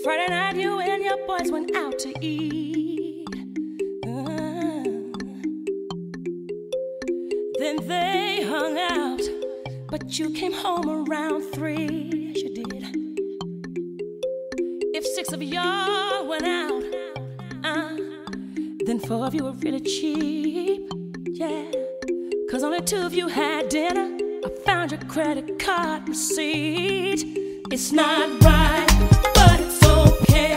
Friday night, you and your boys went out to eat. Then they hung out, but you came home around 3. Yes, you did. If 6 of y'all went out, then 4 of you were really cheap. Yeah, 'cause only 2 of you had dinner. I found your credit card receipt. It's not right, but it's okay.